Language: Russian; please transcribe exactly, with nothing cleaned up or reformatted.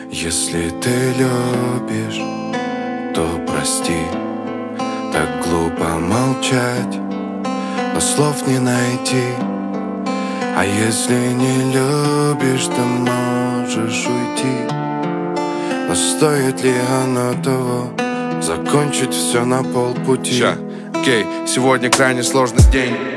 Если ты любишь, то прости. Так глупо молчать, но слов не найти. А если не любишь, то можешь уйти. Но стоит ли оно того? Закончить все на полпути. Ща, окей, сегодня крайне сложный день.